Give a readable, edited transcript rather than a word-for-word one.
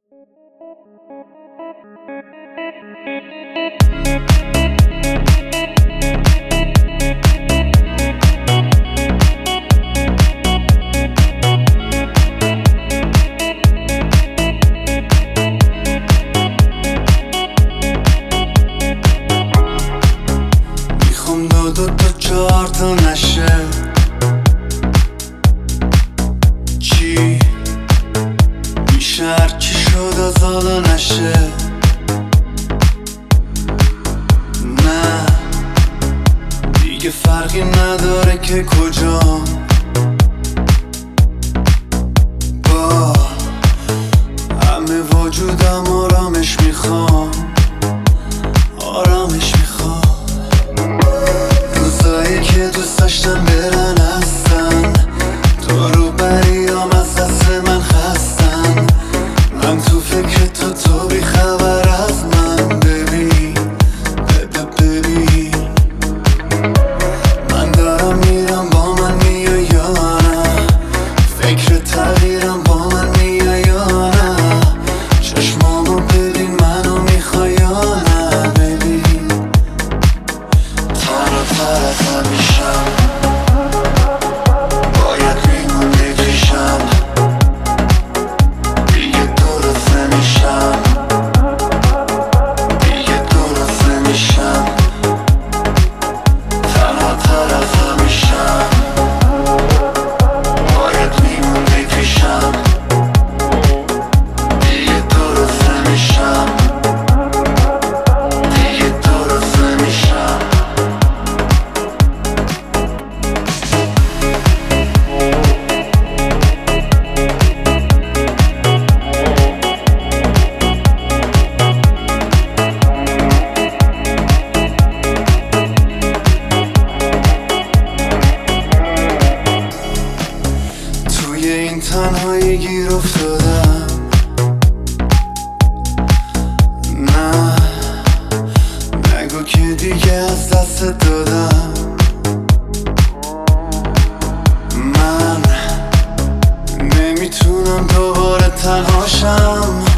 میخوام دو تا 4 تا نشه. چی میشه هرچی شد از حالا نشه. نه دیگه فرقی نداره که کجام. با همه وجودم آرامش میخوام، آرامش میخوام. روزایی که دوست داشتم برن هستن، تو رو بریام از دست من خستن. من تو فکر تو بی خبر از من. ببین ببین من دارم میرم، با من میای یا نه؟ فکر تغییرم، با من میای یا نه؟ چشمامو ببین، منو میخوای یا نه؟ ببین تر از همیشم، باید میمونی پیشم. دیگه درست نمیشم، دیگه درست نمیشم. تر از همیشم، باید میمونی پیشم. دیگه درست نمیشم، دیگه درست نمیشم. توی این تنهایی گیر افتادم. نه نگو که دیگه از دست دادم. من نمیتونم دوباره تنهاشم.